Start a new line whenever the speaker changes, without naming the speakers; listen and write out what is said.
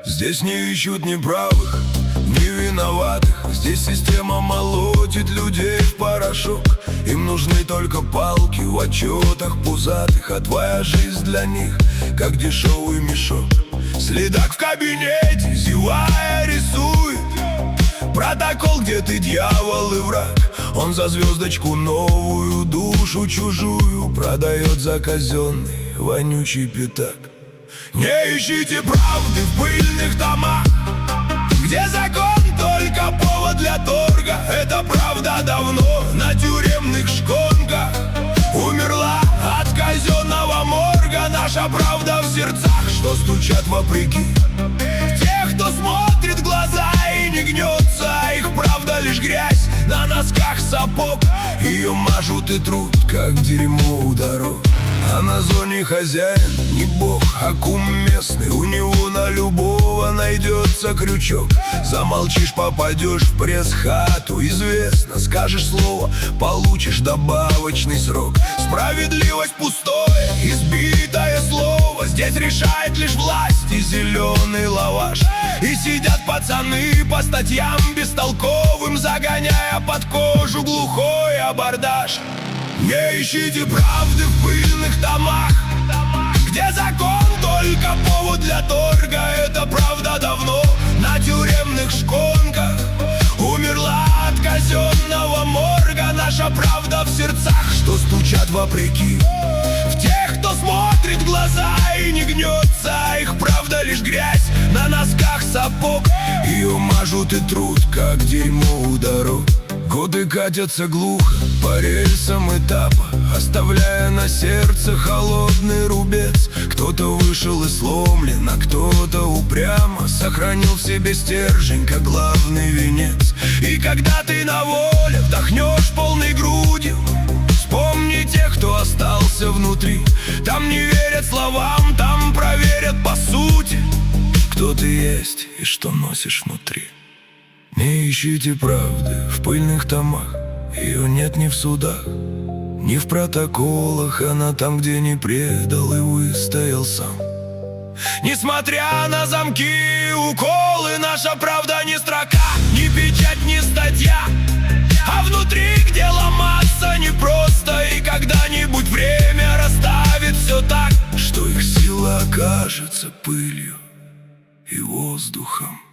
Здесь не ищут ни правых, ни виноватых. Здесь система молотит людей в порошок. Им нужны только палки в отчетах пузатых, а твоя жизнь для них, как дешевый мешок. Следак в кабинете, зевая, рисует протокол, где ты дьявол и враг. Он за звездочку новую, душу чужую продает за казенный вонючий пятак. Не ищите правды в пыльных томах, где закон только повод для торга. Эта правда давно на тюремных шконках умерла от казенного морга. Наша правда в сердцах, что стучат вопреки. Тех, кто смотрит в глаза и не гнется, их правда лишь грязь на носках сапог. Ее мажут и трут, как дерьмо у дорог. А на зоне хозяин не бог, а кум местный. У него на любого найдется крючок. Замолчишь, попадешь в пресс-хату. Известно, скажешь слово, получишь добавочный срок. Справедливость пустое, избитое слово. Здесь решает лишь власть и зеленый лаваш. И сидят пацаны по статьям бестолковым, загоняя под кожу глухой абордаж. Не ищите правды в пыльных томах, где закон только повод для торга. Эта правда давно на тюремных шконках умерла от казенного морга. Наша правда в сердцах, что стучат вопреки. В тех, кто смотрит в глаза и не гнется, их правда лишь грязь на носках сапог. Ее мажут и трут, как дерьмо у дорог. Годы катятся глухо по рельсам этапа, оставляя на сердце холодный рубец. Кто-то вышел и сломлен, а кто-то упрямо сохранил в себе стержень, как главный венец. И когда ты на воле вдохнешь полной грудью, вспомни тех, кто остался внутри. Там не верят словам, там проверят по сути, кто ты есть и что носишь внутри. Не ищите правды в пыльных томах, ее нет ни в судах, ни в протоколах. Она там, где не предал и выстоял сам. Несмотря на замки и уколы, наша правда не строка, ни печать, ни статья, а внутри, где ломаться непросто. И когда-нибудь время расставит все так, что их сила окажется пылью и воздухом.